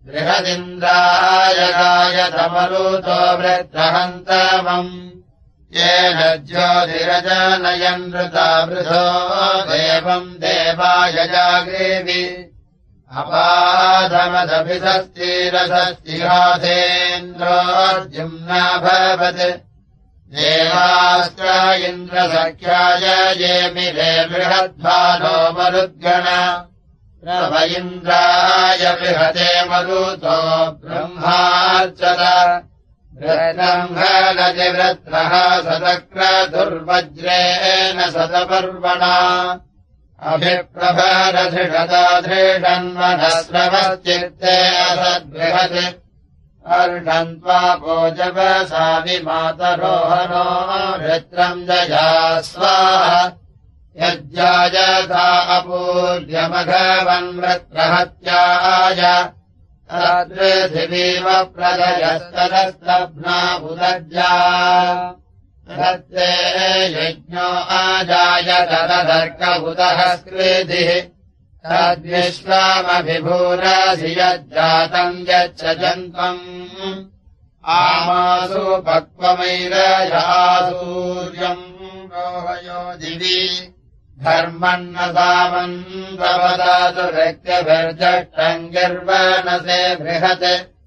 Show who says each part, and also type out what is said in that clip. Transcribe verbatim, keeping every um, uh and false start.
Speaker 1: बृहदिन्द्राय गायतमरुतो वृत्रहन्तमम् येन ज्योतिरजनयन् वृतावृधो देवम् देवाय जाग्रीवि अपाधमदभिषस्तिरसस्तिहासेन्द्रोऽर्जुम्ना भवत् देवाश्च इन्द्रसख्याय ये मिले बृहद्भानो मरुद्गण प्रभ इन्द्राय बृहते मरुतो ब्रह्मार्चत वृत्रम्भनतिवृत्रः सतक्रतुर्वज्रेण सतपर्वणा अभिप्रभरधृषता धृषन्मनस्रवश्चित्ते असद्बृहत् अर्णन्त्वा भोजवसा विमातरोहनो वृत्रम् जया स्वाहा यज्जायता अपूर्यमघवन् वृत्रहत्याय तद्पृथिवीव प्रदयस्तदस्तभ्ना उदज्जा तत्ते यज्ञो आजायत तदर्कभुतः स्कृधिः तद्विश्वामभिभूरसि यज्जातम् यच्छजन्त्वम् आमासु पक्वमैरयासूर्यम् रोहयो दिवि धर्मन्न सामन्तवदातु व्यक्तिभिर्जष्टम् गिर्वनसे बृहत्